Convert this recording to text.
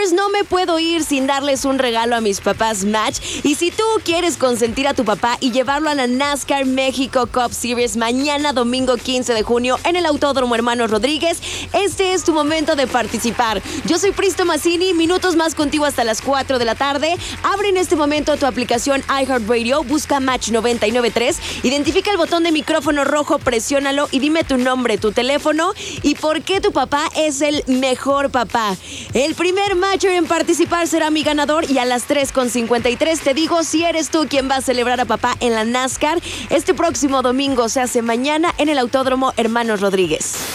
Series no me puedo ir sin darles un regalo a mis papás Match. Y si tú quieres consentir a tu papá y llevarlo a la NASCAR México Cup Series mañana domingo 15 de junio en el Autódromo Hermanos Rodríguez, este es tu momento de participar. Yo soy Pristo Mazzini, minutos más contigo hasta las 4 de la tarde. Abre en este momento tu aplicación iHeartRadio, busca Match 993, identifica el botón de micrófono rojo, presiónalo y dime tu nombre, tu teléfono y por qué tu papá es el mejor papá. El primer Matcher en participar será mi ganador y a las 3:53 te digo si eres tú quien va a celebrar a papá en la NASCAR. Este próximo domingo se hace mañana en el Autódromo Hermanos Rodríguez.